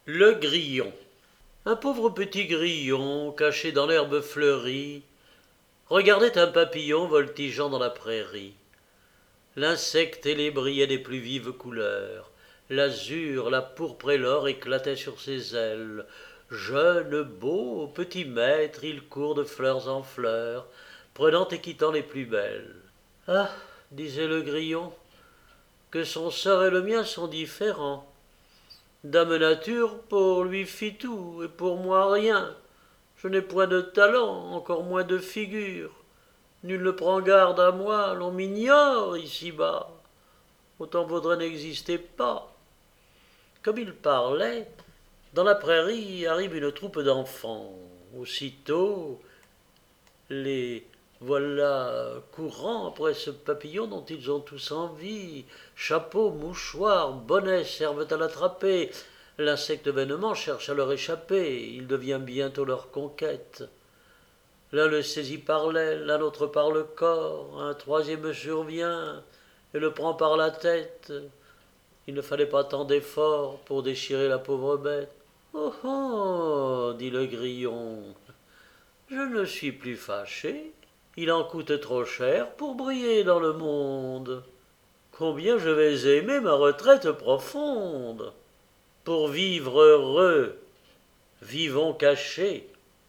Le grillon. Un pauvre petit grillon, caché dans l'herbe fleurie, regardait un papillon voltigeant dans la prairie. L'insecte ailé brillait des plus vives couleurs. L'azur, la pourpre et l'or éclataient sur ses ailes. Jeune, beau, petit maître, il court de fleurs en fleurs, prenant et quittant les plus belles. Ah, disait le grillon, que son sort et le mien sont différents. Dame Nature pour lui fit tout, et pour moi rien. Je n'ai point de talent, encore moins de figure. Nul ne prend garde à moi, l'on m'ignore ici-bas. Autant vaudrait n'exister pas. Comme il parlait, dans la prairie arrive une troupe d'enfants. Aussitôt, les voilà courant après ce papillon dont ils ont tous envie. Chapeau, mouchoir, bonnet servent à l'attraper. L'insecte vainement cherche à leur échapper. Il devient bientôt leur conquête. L'un le saisit par l'aile, l'un autre par le corps, un troisième survient et le prend par la tête. Il ne fallait pas tant d'efforts pour déchirer la pauvre bête. Oh oh, dit le grillon, je ne suis plus fâché. Il en coûte trop cher pour briller dans le monde. Combien je vais aimer ma retraite profonde. Pour vivre heureux, vivons cachés.